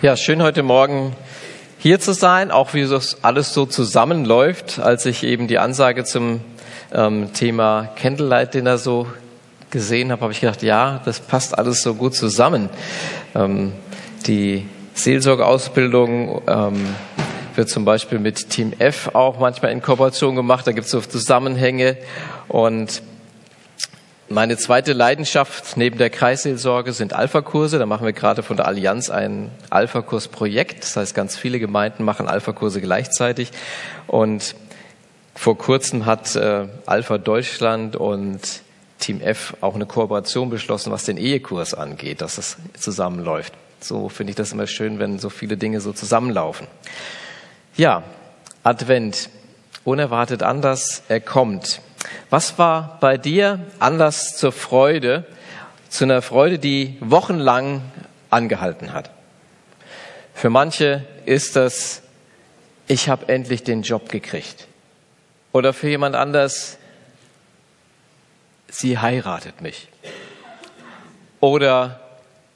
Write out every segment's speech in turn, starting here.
Ja, schön heute Morgen hier zu sein, auch wie das alles so zusammenläuft. Als ich eben die Ansage zum Thema Candlelight Dinner so gesehen habe, habe ich gedacht, ja, das passt alles so gut zusammen. Die Seelsorgeausbildung wird zum Beispiel mit Team F auch manchmal in Kooperation gemacht. Da gibt es so Zusammenhänge. Und meine zweite Leidenschaft neben der Kreisseelsorge sind Alpha-Kurse. Da machen wir gerade von der Allianz ein Alpha-Kurs-Projekt. Das heißt, ganz viele Gemeinden machen Alpha-Kurse gleichzeitig. Und vor kurzem hat Alpha Deutschland und Team F auch eine Kooperation beschlossen, was den Ehekurs angeht, dass das zusammenläuft. So finde ich das immer schön, wenn so viele Dinge so zusammenlaufen. Ja, Advent. Unerwartet anders, er kommt. Was war bei dir Anlass zur Freude, zu einer Freude, die wochenlang angehalten hat? Für manche ist das, ich habe endlich den Job gekriegt. Oder für jemand anders, sie heiratet mich. Oder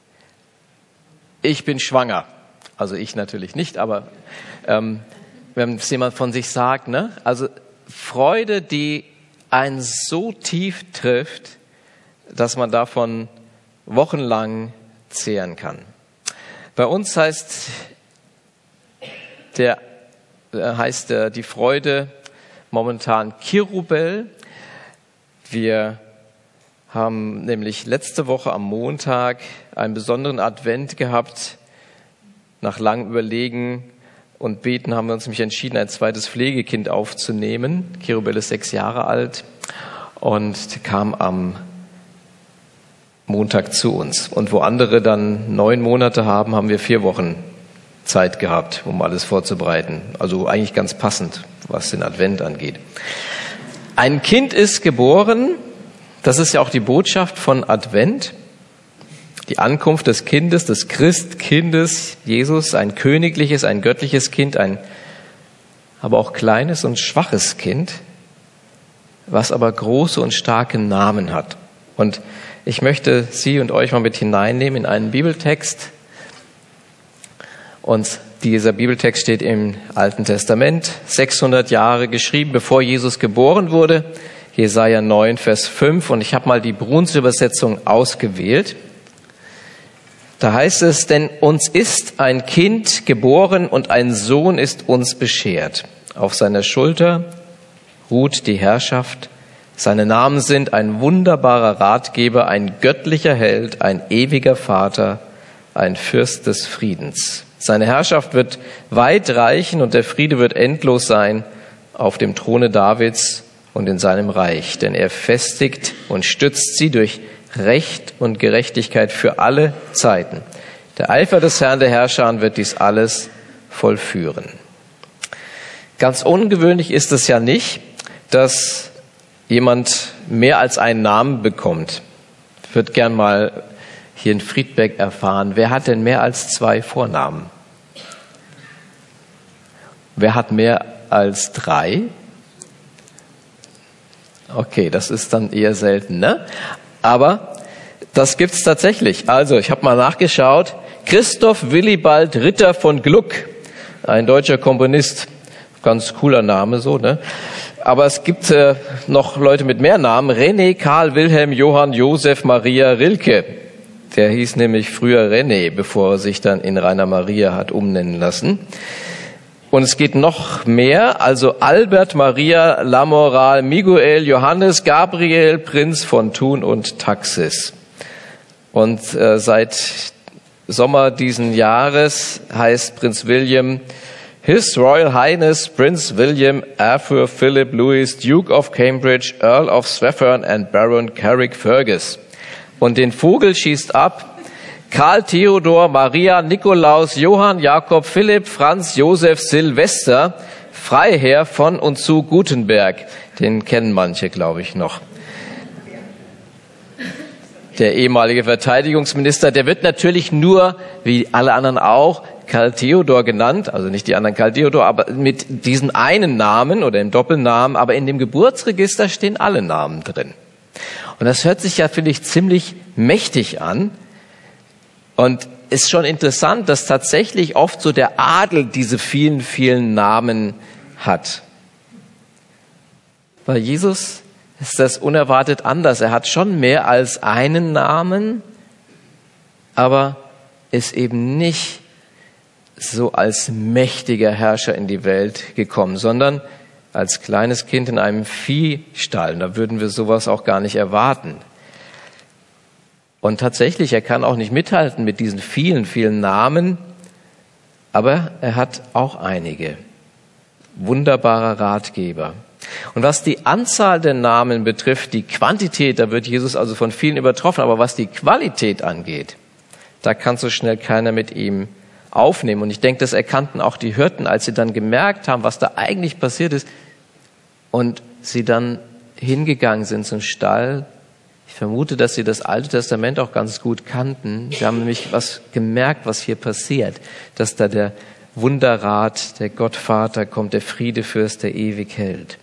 ich bin schwanger. Also ich natürlich nicht, aber wenn es jemand von sich sagt, ne? Also Freude, die einen so tief trifft, dass man davon wochenlang zehren kann. Bei uns heißt die Freude momentan Kirubel. Wir haben nämlich letzte Woche am Montag einen besonderen Advent gehabt. Nach langem Überlegen und Beten haben wir uns nämlich entschieden, ein zweites Pflegekind aufzunehmen. Kirubel ist 6 Jahre alt und kam am Montag zu uns. Und wo andere dann 9 Monate haben, haben wir 4 Wochen Zeit gehabt, um alles vorzubereiten. Also eigentlich ganz passend, was den Advent angeht. Ein Kind ist geboren. Das ist ja auch die Botschaft von Advent. Die Ankunft des Kindes, des Christkindes, Jesus, ein königliches, ein göttliches Kind, ein aber auch kleines und schwaches Kind, was aber große und starke Namen hat. Und ich möchte Sie und euch mal mit hineinnehmen in einen Bibeltext. Und dieser Bibeltext steht im Alten Testament, 600 Jahre geschrieben, bevor Jesus geboren wurde. Jesaja 9, Vers 5. Und ich habe mal die Bruns-Übersetzung ausgewählt. Da heißt es, denn uns ist ein Kind geboren und ein Sohn ist uns beschert. Auf seiner Schulter ruht die Herrschaft. Seine Namen sind ein wunderbarer Ratgeber, ein göttlicher Held, ein ewiger Vater, ein Fürst des Friedens. Seine Herrschaft wird weit reichen und der Friede wird endlos sein auf dem Throne Davids und in seinem Reich. Denn er festigt und stützt sie durch Recht und Gerechtigkeit für alle Zeiten. Der Eifer des Herrn der Herrscher wird dies alles vollführen. Ganz ungewöhnlich ist es ja nicht, dass jemand mehr als einen Namen bekommt. Ich würde gern mal hier in Friedberg erfahren, wer hat denn mehr als 2 Vornamen? Wer hat mehr als 3? Okay, das ist dann eher selten, ne? Aber das gibt's tatsächlich. Also, ich habe mal nachgeschaut. Christoph Willibald Ritter von Gluck, ein deutscher Komponist. Ganz cooler Name so, ne? Aber es gibt noch Leute mit mehr Namen. René, Karl, Wilhelm, Johann, Josef, Maria, Rilke. Der hieß nämlich früher René, bevor er sich dann in Rainer Maria hat umnennen lassen. Und es geht noch mehr, also Albert, Maria, Lamoral, Miguel, Johannes, Gabriel, Prinz von Thun und Taxis. Und seit Sommer diesen Jahres heißt Prinz William His Royal Highness Prince William Arthur Philip Louis, Duke of Cambridge, Earl of Strathern and Baron Carrick-Fergus. Und den Vogel schießt ab Karl Theodor, Maria, Nikolaus, Johann, Jakob, Philipp, Franz, Josef, Silvester, Freiherr von und zu Gutenberg. Den kennen manche, glaube ich, noch. Der ehemalige Verteidigungsminister, der wird natürlich nur, wie alle anderen auch, Karl Theodor genannt, also nicht die anderen Karl Theodor, aber mit diesem einen Namen oder im Doppelnamen, aber in dem Geburtsregister stehen alle Namen drin. Und das hört sich ja, finde ich, ziemlich mächtig an. Und ist schon interessant, dass tatsächlich oft so der Adel diese vielen, vielen Namen hat. Bei Jesus ist das unerwartet anders. Er hat schon mehr als einen Namen, aber ist eben nicht so als mächtiger Herrscher in die Welt gekommen, sondern als kleines Kind in einem Viehstall. Da würden wir sowas auch gar nicht erwarten. Und tatsächlich, er kann auch nicht mithalten mit diesen vielen, vielen Namen, aber er hat auch einige. Wunderbarer Ratgeber. Und was die Anzahl der Namen betrifft, die Quantität, da wird Jesus also von vielen übertroffen, aber was die Qualität angeht, da kann so schnell keiner mit ihm aufnehmen. Und ich denke, das erkannten auch die Hirten, als sie dann gemerkt haben, was da eigentlich passiert ist und sie dann hingegangen sind zum Stall. Ich vermute, dass sie das Alte Testament auch ganz gut kannten. Sie haben nämlich was gemerkt, was hier passiert, dass da der Wunderrat, der Gottvater kommt, der Friedefürst, der ewig hält.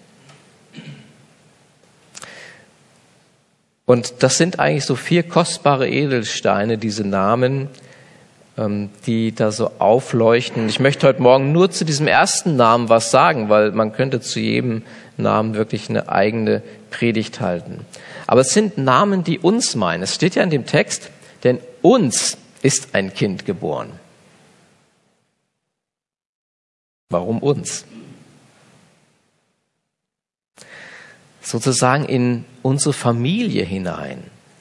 Und das sind eigentlich so 4 kostbare Edelsteine, diese Namen, die da so aufleuchten. Ich möchte heute Morgen nur zu diesem ersten Namen was sagen, weil man könnte zu jedem Namen wirklich eine eigene Predigt halten. Aber es sind Namen, die uns meinen. Es steht ja in dem Text, denn uns ist ein Kind geboren. Warum uns? Sozusagen in unsere Familie hinein.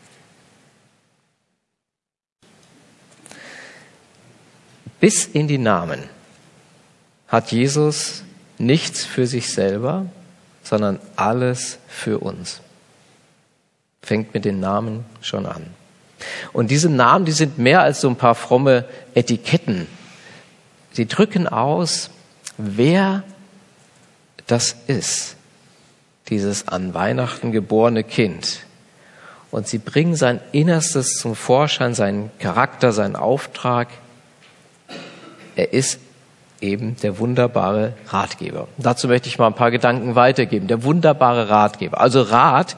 Bis in die Namen hat Jesus nichts für sich selber, sondern alles für uns. Fängt mit den Namen schon an. Und diese Namen, die sind mehr als so ein paar fromme Etiketten. Sie drücken aus, wer das ist, dieses an Weihnachten geborene Kind. Und sie bringen sein Innerstes zum Vorschein, seinen Charakter, seinen Auftrag. Er ist eben der wunderbare Ratgeber. Dazu möchte ich mal ein paar Gedanken weitergeben. Der wunderbare Ratgeber. Also Rat,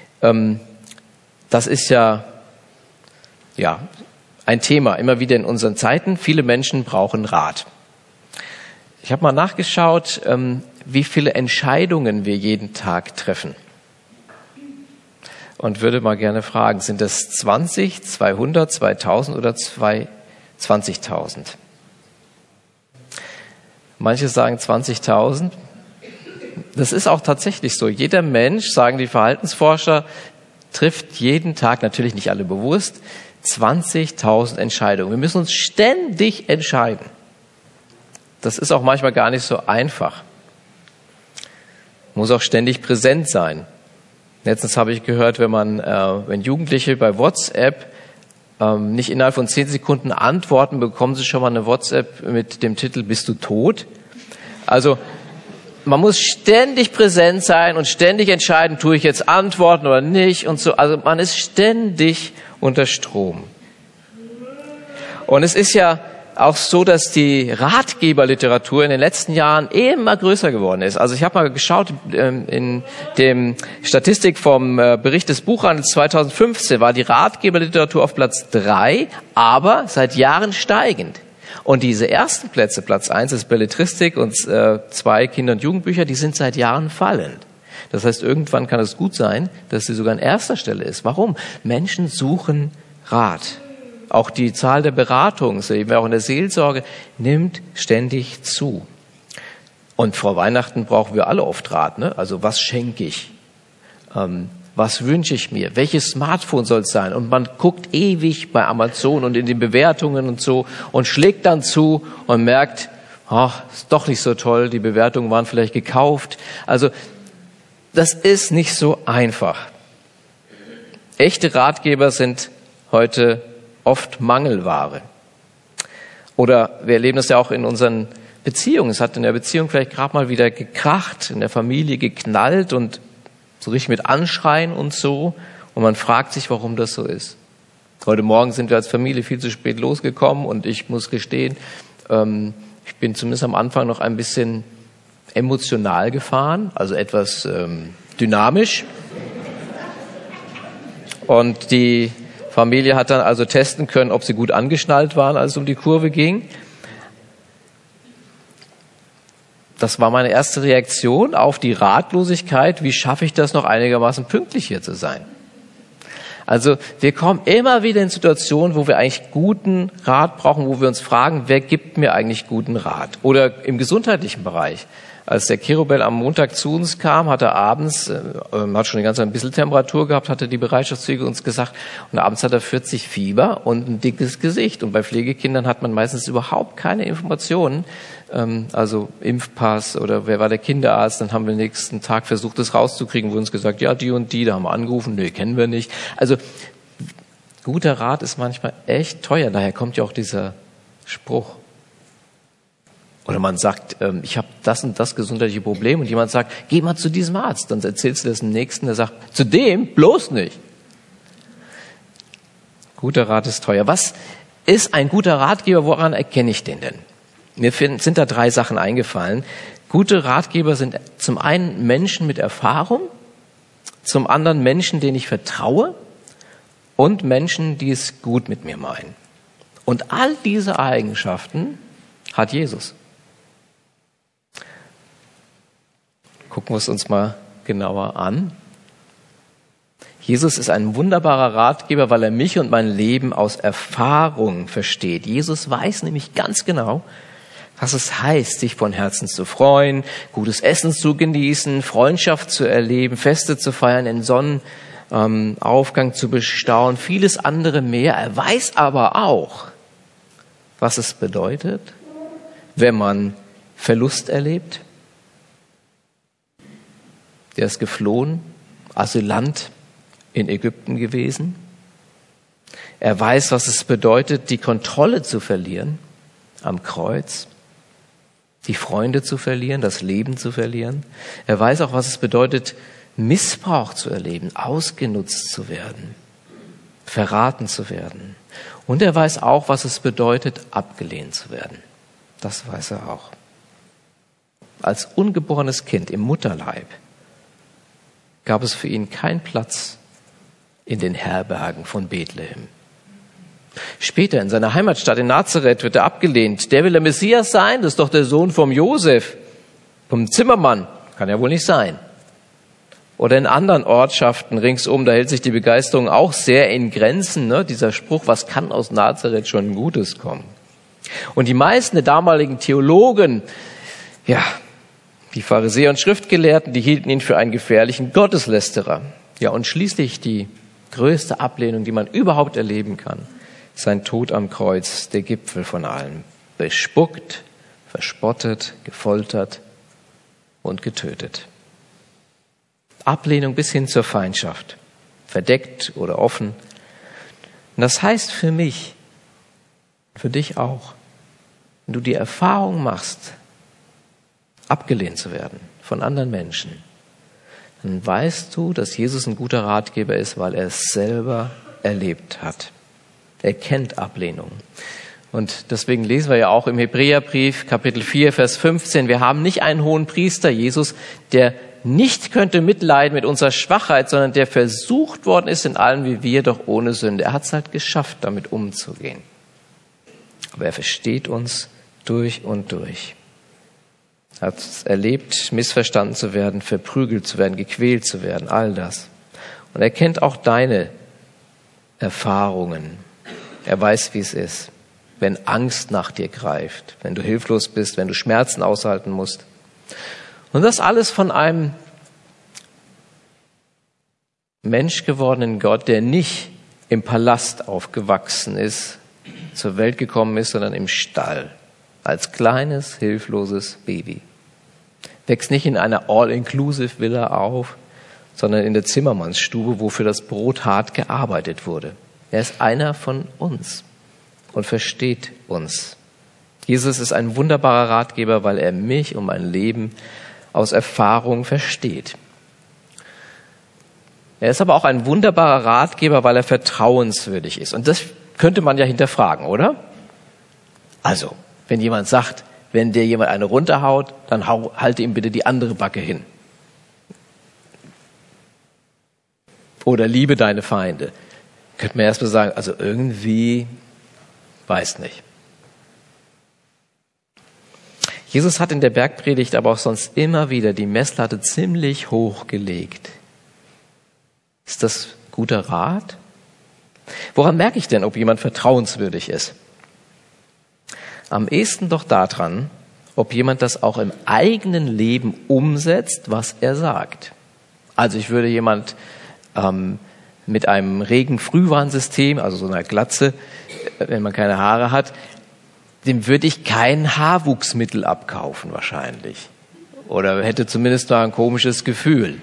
das ist ja ein Thema immer wieder in unseren Zeiten. Viele Menschen brauchen Rat. Ich habe mal nachgeschaut, wie viele Entscheidungen wir jeden Tag treffen. Und würde mal gerne fragen, sind das 20, 200, 2000 oder 20.000? Manche sagen 20.000. Das ist auch tatsächlich so. Jeder Mensch, sagen die Verhaltensforscher, trifft jeden Tag, natürlich nicht alle bewusst, 20.000 Entscheidungen. Wir müssen uns ständig entscheiden. Das ist auch manchmal gar nicht so einfach. Muss auch ständig präsent sein. Letztens habe ich gehört, wenn Jugendliche bei WhatsApp nicht innerhalb von 10 Sekunden antworten, bekommen sie schon mal eine WhatsApp mit dem Titel "Bist du tot?" Also man muss ständig präsent sein und ständig entscheiden, tue ich jetzt antworten oder nicht und so. Also man ist ständig unter Strom. Und es ist ja auch so, dass die Ratgeberliteratur in den letzten Jahren immer größer geworden ist. Also ich habe mal geschaut, in dem Statistik vom Bericht des Buchhandels 2015 war die Ratgeberliteratur auf Platz 3, aber seit Jahren steigend. Und diese ersten Plätze, Platz 1 ist Belletristik und 2 Kinder- und Jugendbücher, die sind seit Jahren fallend. Das heißt, irgendwann kann es gut sein, dass sie sogar an erster Stelle ist. Warum? Menschen suchen Rat. Auch die Zahl der Beratungen, so eben auch in der Seelsorge, nimmt ständig zu. Und vor Weihnachten brauchen wir alle oft Rat, ne? Also was schenke ich? Was wünsche ich mir? Welches Smartphone soll es sein? Und man guckt ewig bei Amazon und in den Bewertungen und so und schlägt dann zu und merkt, ist doch nicht so toll, die Bewertungen waren vielleicht gekauft. Also das ist nicht so einfach. Echte Ratgeber sind heute oft Mangelware. Oder wir erleben das ja auch in unseren Beziehungen. Es hat in der Beziehung vielleicht gerade mal wieder gekracht, in der Familie geknallt und so richtig mit Anschreien und so. Und man fragt sich, warum das so ist. Heute Morgen sind wir als Familie viel zu spät losgekommen und ich muss gestehen, ich bin zumindest am Anfang noch ein bisschen emotional gefahren, also etwas dynamisch. Und die Familie hat dann also testen können, ob sie gut angeschnallt waren, als es um die Kurve ging. Das war meine erste Reaktion auf die Ratlosigkeit. Wie schaffe ich das noch einigermaßen pünktlich hier zu sein? Also wir kommen immer wieder in Situationen, wo wir eigentlich guten Rat brauchen, wo wir uns fragen, wer gibt mir eigentlich guten Rat? Oder im gesundheitlichen Bereich. Als der Kirobel am Montag zu uns kam, hat er abends, hat schon die ganze Zeit ein bisschen Temperatur gehabt, hatte die Bereitschaftspflege uns gesagt, und abends hat er 40 Fieber und ein dickes Gesicht. Und bei Pflegekindern hat man meistens überhaupt keine Informationen, also Impfpass oder wer war der Kinderarzt, dann haben wir nächsten Tag versucht, das rauszukriegen, wurde uns gesagt, ja, die und die, da haben wir angerufen, nee, kennen wir nicht. Also guter Rat ist manchmal echt teuer, daher kommt ja auch dieser Spruch. Oder man sagt, ich habe das und das gesundheitliche Problem und jemand sagt, geh mal zu diesem Arzt. Dann erzählst du das dem Nächsten, der sagt, zu dem bloß nicht. Guter Rat ist teuer. Was ist ein guter Ratgeber? Woran erkenne ich den denn? Mir sind da 3 Sachen eingefallen. Gute Ratgeber sind zum einen Menschen mit Erfahrung, zum anderen Menschen, denen ich vertraue und Menschen, die es gut mit mir meinen. Und all diese Eigenschaften hat Jesus. Gucken wir es uns mal genauer an. Jesus ist ein wunderbarer Ratgeber, weil er mich und mein Leben aus Erfahrung versteht. Jesus weiß nämlich ganz genau, was es heißt, sich von Herzen zu freuen, gutes Essen zu genießen, Freundschaft zu erleben, Feste zu feiern, den Sonnenaufgang zu bestaunen, vieles andere mehr. Er weiß aber auch, was es bedeutet, wenn man Verlust erlebt. Der ist geflohen, Asylant in Ägypten gewesen. Er weiß, was es bedeutet, die Kontrolle zu verlieren am Kreuz, die Freunde zu verlieren, das Leben zu verlieren. Er weiß auch, was es bedeutet, Missbrauch zu erleben, ausgenutzt zu werden, verraten zu werden. Und er weiß auch, was es bedeutet, abgelehnt zu werden. Das weiß er auch. Als ungeborenes Kind im Mutterleib gab es für ihn keinen Platz in den Herbergen von Bethlehem. Später in seiner Heimatstadt in Nazareth wird er abgelehnt. Der will der Messias sein, das ist doch der Sohn vom Josef, vom Zimmermann, kann ja wohl nicht sein. Oder in anderen Ortschaften ringsum, da hält sich die Begeisterung auch sehr in Grenzen, ne? Dieser Spruch, was kann aus Nazareth schon Gutes kommen? Und die meisten der damaligen Theologen, ja, die Pharisäer und Schriftgelehrten, die hielten ihn für einen gefährlichen Gotteslästerer. Ja, und schließlich die größte Ablehnung, die man überhaupt erleben kann, sein Tod am Kreuz, der Gipfel von allem. Bespuckt, verspottet, gefoltert und getötet. Ablehnung bis hin zur Feindschaft, verdeckt oder offen. Und das heißt für mich, für dich auch, wenn du die Erfahrung machst, abgelehnt zu werden von anderen Menschen, dann weißt du, dass Jesus ein guter Ratgeber ist, weil er es selber erlebt hat. Er kennt Ablehnung. Und deswegen lesen wir ja auch im Hebräerbrief, Kapitel 4, Vers 15, wir haben nicht einen hohen Priester, Jesus, der nicht könnte mitleiden mit unserer Schwachheit, sondern der versucht worden ist in allem wie wir, doch ohne Sünde. Er hat es halt geschafft, damit umzugehen. Aber er versteht uns durch und durch. Er hat es erlebt, missverstanden zu werden, verprügelt zu werden, gequält zu werden, all das. Und er kennt auch deine Erfahrungen. Er weiß, wie es ist, wenn Angst nach dir greift, wenn du hilflos bist, wenn du Schmerzen aushalten musst. Und das alles von einem menschgewordenen Gott, der nicht im Palast aufgewachsen ist, zur Welt gekommen ist, sondern im Stall, als kleines, hilfloses Baby. Wächst nicht in einer All-Inclusive-Villa auf, sondern in der Zimmermannsstube, wo für das Brot hart gearbeitet wurde. Er ist einer von uns und versteht uns. Jesus ist ein wunderbarer Ratgeber, weil er mich und mein Leben aus Erfahrung versteht. Er ist aber auch ein wunderbarer Ratgeber, weil er vertrauenswürdig ist. Und das könnte man ja hinterfragen, oder? Also, wenn jemand sagt, wenn dir jemand eine runterhaut, dann halte ihm bitte die andere Backe hin. Oder liebe deine Feinde. Könnte man erstmal sagen, also irgendwie, weiß nicht. Jesus hat in der Bergpredigt aber auch sonst immer wieder die Messlatte ziemlich hoch gelegt. Ist das guter Rat? Woran merke ich denn, ob jemand vertrauenswürdig ist? Am ehesten doch daran, ob jemand das auch im eigenen Leben umsetzt, was er sagt. Also ich würde jemand mit einem Regen-Frühwarnsystem, also so einer Glatze, wenn man keine Haare hat, dem würde ich kein Haarwuchsmittel abkaufen wahrscheinlich. Oder hätte zumindest da ein komisches Gefühl.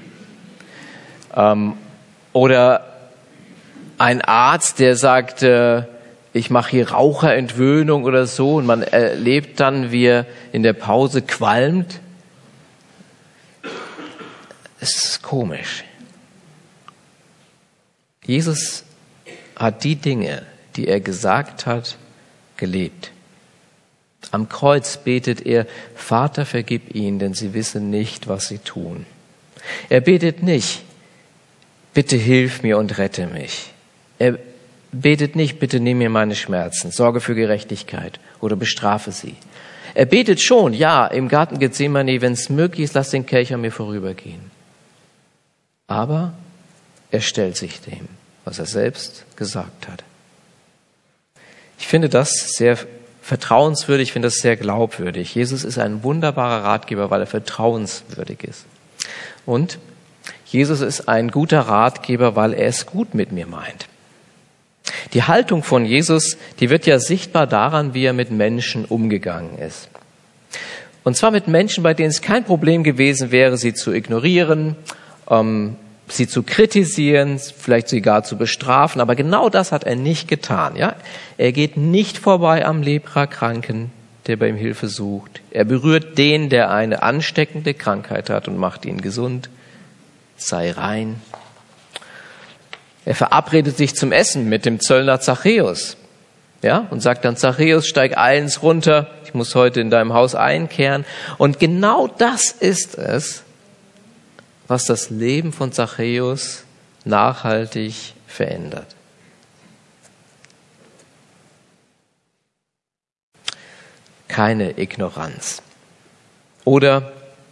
Oder ein Arzt, der sagt, ich mache hier Raucherentwöhnung oder so, und man erlebt dann, wie er in der Pause qualmt. Es ist komisch. Jesus hat die Dinge, die er gesagt hat, gelebt. Am Kreuz betet er, Vater, vergib ihnen, denn sie wissen nicht, was sie tun. Er betet nicht, bitte hilf mir und rette mich. Er betet nicht, bitte nimm mir meine Schmerzen, sorge für Gerechtigkeit oder bestrafe sie. Er betet schon, ja, im Garten Gethsemane, wenn es möglich ist, lass den Kelch an mir vorübergehen. Aber er stellt sich dem, was er selbst gesagt hat. Ich finde das sehr vertrauenswürdig, ich finde das sehr glaubwürdig. Jesus ist ein wunderbarer Ratgeber, weil er vertrauenswürdig ist. Und Jesus ist ein guter Ratgeber, weil er es gut mit mir meint. Die Haltung von Jesus, die wird ja sichtbar daran, wie er mit Menschen umgegangen ist. Und zwar mit Menschen, bei denen es kein Problem gewesen wäre, sie zu ignorieren, sie zu kritisieren, vielleicht sogar zu bestrafen. Aber genau das hat er nicht getan. Ja? Er geht nicht vorbei am Leprakranken, der bei ihm Hilfe sucht. Er berührt den, der eine ansteckende Krankheit hat, und macht ihn gesund. Sei rein. Er verabredet sich zum Essen mit dem Zöllner Zachäus, ja, und sagt dann, Zachäus, steig eilends runter, ich muss heute in deinem Haus einkehren. Und genau das ist es, was das Leben von Zachäus nachhaltig verändert. Keine Ignoranz. Oder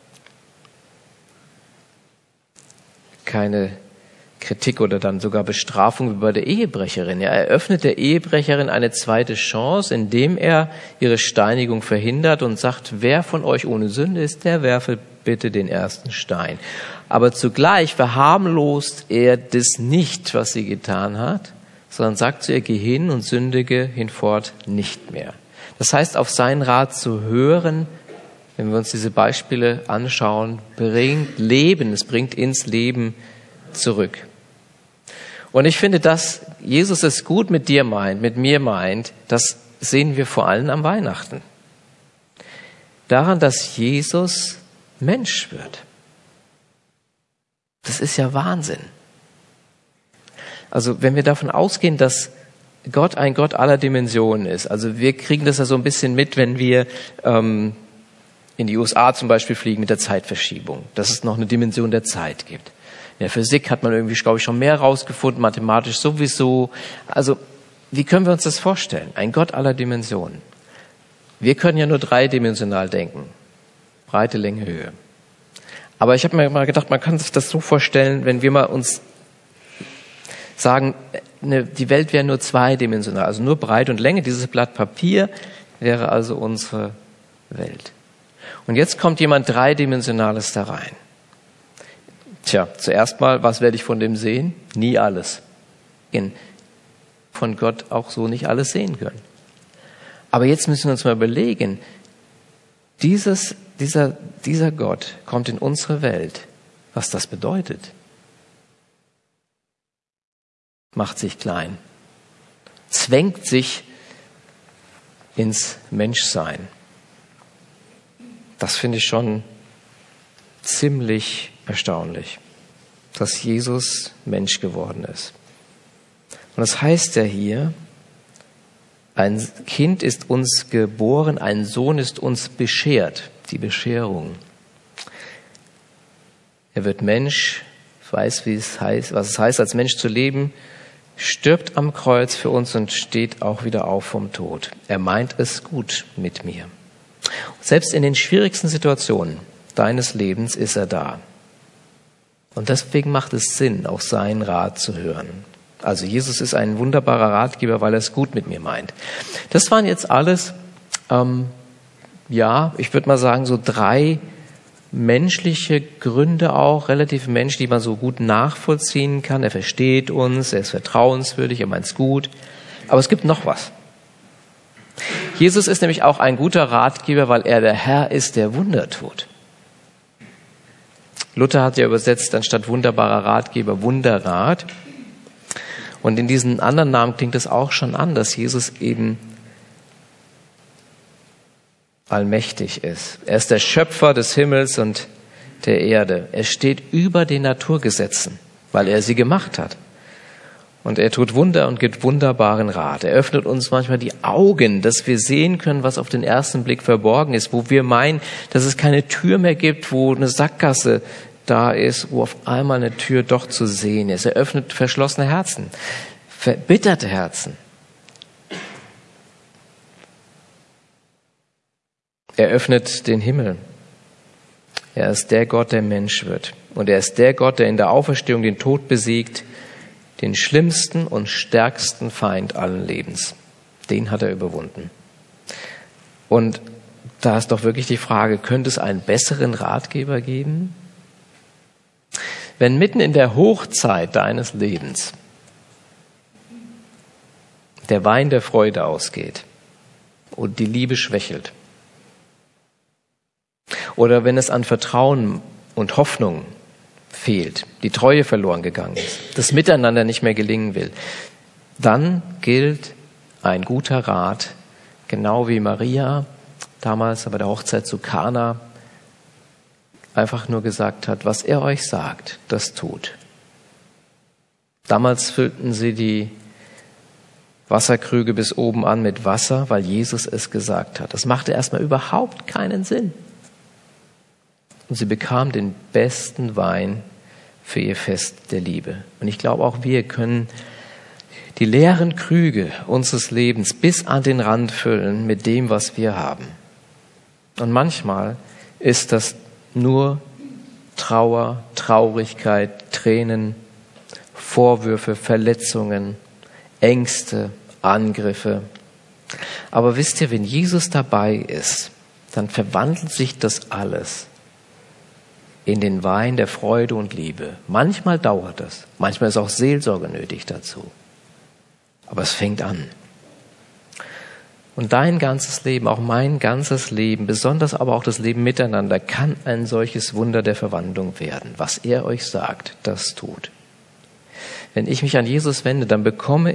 keine Kritik oder dann sogar Bestrafung wie bei der Ehebrecherin. Er eröffnet der Ehebrecherin eine zweite Chance, indem er ihre Steinigung verhindert und sagt, wer von euch ohne Sünde ist, der werfe bitte den ersten Stein. Aber zugleich verharmlost er das nicht, was sie getan hat, sondern sagt zu ihr, geh hin und sündige hinfort nicht mehr. Das heißt, auf seinen Rat zu hören, wenn wir uns diese Beispiele anschauen, bringt Leben, es bringt ins Leben zurück. Und ich finde, dass Jesus es gut mit dir meint, mit mir meint, das sehen wir vor allem am Weihnachten. Daran, dass Jesus Mensch wird. Das ist ja Wahnsinn. Also wenn wir davon ausgehen, dass Gott ein Gott aller Dimensionen ist, also wir kriegen das ja so ein bisschen mit, wenn wir in die USA zum Beispiel fliegen mit der Zeitverschiebung, dass es noch eine Dimension der Zeit gibt. In der Physik hat man irgendwie, glaube ich, schon mehr rausgefunden, mathematisch sowieso. Also, wie können wir uns das vorstellen? Ein Gott aller Dimensionen. Wir können ja nur dreidimensional denken. Breite, Länge, Höhe. Aber ich habe mir mal gedacht, man kann sich das so vorstellen, wenn wir mal uns sagen, die Welt wäre nur zweidimensional, also nur Breite und Länge. Dieses Blatt Papier wäre also unsere Welt. Und jetzt kommt jemand Dreidimensionales da rein. Tja, zuerst mal, was werde ich von dem sehen? Nie alles. Von Gott auch so nicht alles sehen können. Aber jetzt müssen wir uns mal überlegen, dieser Gott kommt in unsere Welt, was das bedeutet. Macht sich klein, zwängt sich ins Menschsein. Das finde ich schon ziemlich erstaunlich, dass Jesus Mensch geworden ist. Und das heißt ja hier, ein Kind ist uns geboren, ein Sohn ist uns beschert, die Bescherung. Er wird Mensch, weiß, was es heißt, als Mensch zu leben, stirbt am Kreuz für uns und steht auch wieder auf vom Tod. Er meint es gut mit mir. Selbst in den schwierigsten Situationen deines Lebens ist er da. Und deswegen macht es Sinn, auch seinen Rat zu hören. Also Jesus ist ein wunderbarer Ratgeber, weil er es gut mit mir meint. Das waren jetzt alles, ich würde mal sagen, so 3 menschliche Gründe auch, relativ menschlich, die man so gut nachvollziehen kann. Er versteht uns, er ist vertrauenswürdig, er meint es gut. Aber es gibt noch was. Jesus ist nämlich auch ein guter Ratgeber, weil er der Herr ist, der Wunder tut. Luther hat ja übersetzt, anstatt wunderbarer Ratgeber, Wunderrat. Und in diesen anderen Namen klingt es auch schon an, dass Jesus eben allmächtig ist. Er ist der Schöpfer des Himmels und der Erde. Er steht über den Naturgesetzen, weil er sie gemacht hat. Und er tut Wunder und gibt wunderbaren Rat. Er öffnet uns manchmal die Augen, dass wir sehen können, was auf den ersten Blick verborgen ist, wo wir meinen, dass es keine Tür mehr gibt, wo eine Sackgasse da ist, wo auf einmal eine Tür doch zu sehen ist. Er öffnet verschlossene Herzen, verbitterte Herzen. Er öffnet den Himmel. Er ist der Gott, der Mensch wird. Und er ist der Gott, der in der Auferstehung den Tod besiegt, den schlimmsten und stärksten Feind allen Lebens. Den hat er überwunden. Und da ist doch wirklich die Frage, könnte es einen besseren Ratgeber geben? Wenn mitten in der Hochzeit deines Lebens der Wein der Freude ausgeht und die Liebe schwächelt, oder wenn es an Vertrauen und Hoffnung fehlt, die Treue verloren gegangen ist, das Miteinander nicht mehr gelingen will, dann gilt ein guter Rat, genau wie Maria damals bei der Hochzeit zu Kana einfach nur gesagt hat, was er euch sagt, das tut. Damals füllten sie die Wasserkrüge bis oben an mit Wasser, weil Jesus es gesagt hat. Das machte erstmal überhaupt keinen Sinn. Und sie bekam den besten Wein für ihr Fest der Liebe. Und ich glaube, auch wir können die leeren Krüge unseres Lebens bis an den Rand füllen mit dem, was wir haben. Und manchmal ist das nur Trauer, Traurigkeit, Tränen, Vorwürfe, Verletzungen, Ängste, Angriffe. Aber wisst ihr, wenn Jesus dabei ist, dann verwandelt sich das alles in den Wein der Freude und Liebe. Manchmal dauert das, manchmal ist auch Seelsorge nötig dazu. Aber es fängt an. Und dein ganzes Leben, auch mein ganzes Leben, besonders aber auch das Leben miteinander, kann ein solches Wunder der Verwandlung werden. Was er euch sagt, das tut. Wenn ich mich an Jesus wende, dann bekommen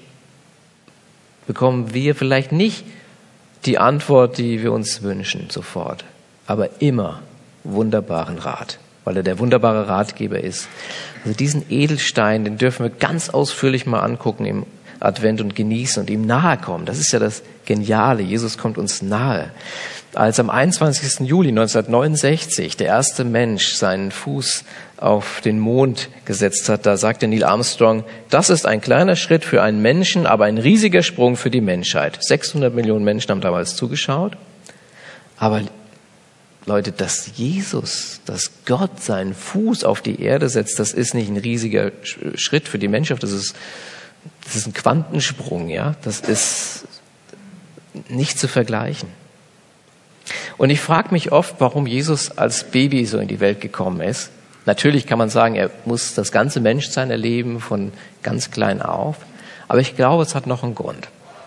wir vielleicht nicht die Antwort, die wir uns wünschen, sofort, aber immer wunderbaren Rat, weil er der wunderbare Ratgeber ist. Also diesen Edelstein, den dürfen wir ganz ausführlich mal angucken im Advent und genießen und ihm nahe kommen. Das ist ja das Geniale. Jesus kommt uns nahe. Als am 21. Juli 1969 der erste Mensch seinen Fuß auf den Mond gesetzt hat, da sagte Neil Armstrong, das ist ein kleiner Schritt für einen Menschen, aber ein riesiger Sprung für die Menschheit. 600 Millionen Menschen haben damals zugeschaut. Aber Leute, dass Gott seinen Fuß auf die Erde setzt, das ist nicht ein riesiger Schritt für die Menschheit, das ist ein Quantensprung, ja. Das ist nicht zu vergleichen. Und ich frage mich oft, warum Jesus als Baby so in die Welt gekommen ist. Natürlich kann man sagen, er muss das ganze Menschsein erleben, von ganz klein auf. Aber ich glaube, es hat noch einen Grund.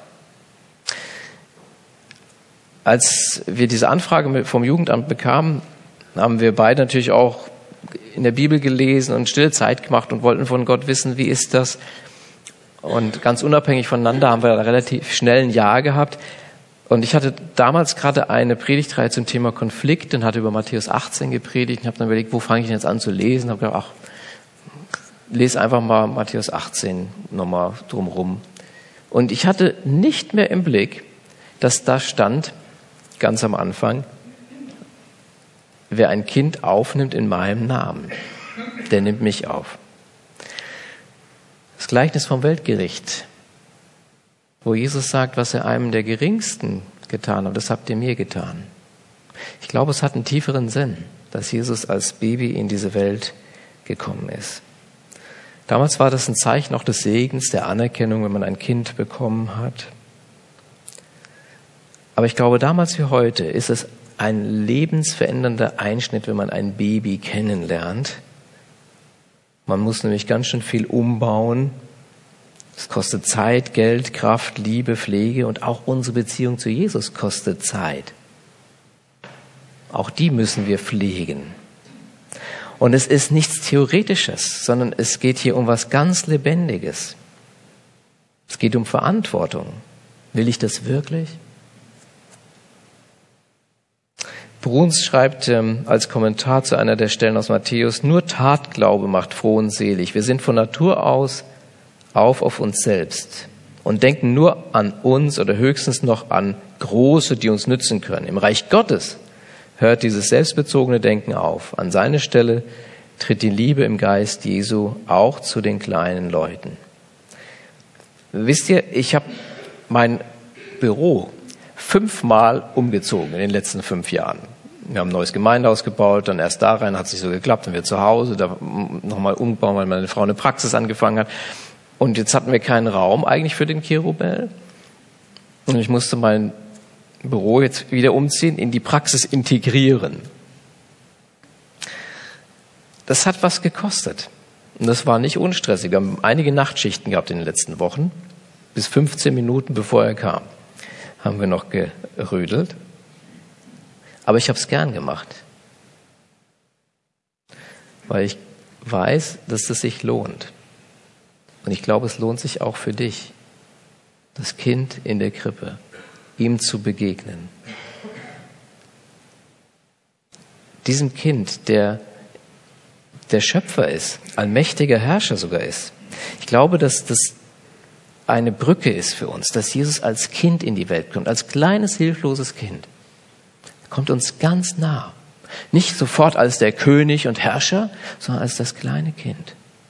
Als wir diese Anfrage vom Jugendamt bekamen, haben wir beide natürlich auch in der Bibel gelesen und stille Zeit gemacht und wollten von Gott wissen, wie ist das? Und ganz unabhängig voneinander haben wir da relativ schnell ein Ja gehabt. Und ich hatte damals gerade eine Predigtreihe zum Thema Konflikt und hatte über Matthäus 18 gepredigt und habe dann überlegt, wo fange ich denn jetzt an zu lesen? Habe gedacht, lese einfach mal Matthäus 18 nochmal drumherum. Und ich hatte nicht mehr im Blick, dass da stand, ganz am Anfang, wer ein Kind aufnimmt in meinem Namen, der nimmt mich auf. Das Gleichnis vom Weltgericht, wo Jesus sagt, was er einem der Geringsten getan hat, das habt ihr mir getan. Ich glaube, es hat einen tieferen Sinn, dass Jesus als Baby in diese Welt gekommen ist. Damals war das ein Zeichen auch des Segens, der Anerkennung, wenn man ein Kind bekommen hat. Aber ich glaube, damals wie heute ist es ein lebensverändernder Einschnitt, wenn man ein Baby kennenlernt. Man muss nämlich ganz schön viel umbauen. Es kostet Zeit, Geld, Kraft, Liebe, Pflege und auch unsere Beziehung zu Jesus kostet Zeit. Auch die müssen wir pflegen. Und es ist nichts Theoretisches, sondern es geht hier um was ganz Lebendiges. Es geht um Verantwortung. Will ich das wirklich? Bruns schreibt als Kommentar zu einer der Stellen aus Matthäus, nur Tatglaube macht froh und selig. Wir sind von Natur aus auf uns selbst und denken nur an uns oder höchstens noch an Große, die uns nützen können. Im Reich Gottes hört dieses selbstbezogene Denken auf. An seine Stelle tritt die Liebe im Geist Jesu auch zu den kleinen Leuten. Wisst ihr, ich habe mein Büro 5-mal umgezogen in den letzten 5 Jahren. Wir haben ein neues Gemeindehaus gebaut, dann erst da rein, hat es nicht so geklappt, dann wir zu Hause, da nochmal umgebaut, weil meine Frau eine Praxis angefangen hat. Und jetzt hatten wir keinen Raum eigentlich für den Kirubel. Und ich musste mein Büro jetzt wieder umziehen, in die Praxis integrieren. Das hat was gekostet. Und das war nicht unstressig. Wir haben einige Nachtschichten gehabt in den letzten Wochen. Bis 15 Minuten bevor er kam, haben wir noch gerödelt. Aber ich habe es gern gemacht. Weil ich weiß, dass es sich lohnt. Und ich glaube, es lohnt sich auch für dich. Das Kind in der Krippe, ihm zu begegnen. Diesem Kind, der Schöpfer ist, allmächtiger Herrscher sogar ist. Ich glaube, dass das eine Brücke ist für uns, dass Jesus als Kind in die Welt kommt, als kleines, hilfloses Kind. Er kommt uns ganz nah. Nicht sofort als der König und Herrscher, sondern als das kleine Kind.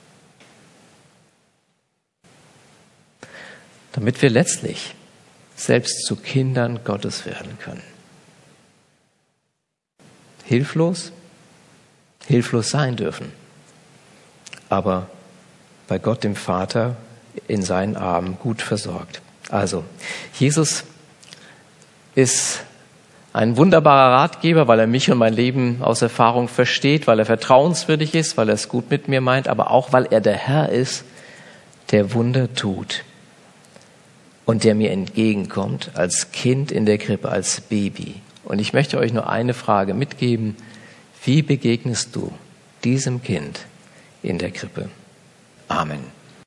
Damit wir letztlich selbst zu Kindern Gottes werden können. Hilflos sein dürfen, aber bei Gott dem Vater in seinen Armen gut versorgt. Also, Jesus ist ein wunderbarer Ratgeber, weil er mich und mein Leben aus Erfahrung versteht, weil er vertrauenswürdig ist, weil er es gut mit mir meint, aber auch, weil er der Herr ist, der Wunder tut und der mir entgegenkommt als Kind in der Krippe, als Baby. Und ich möchte euch nur eine Frage mitgeben. Wie begegnest du diesem Kind in der Krippe? Amen.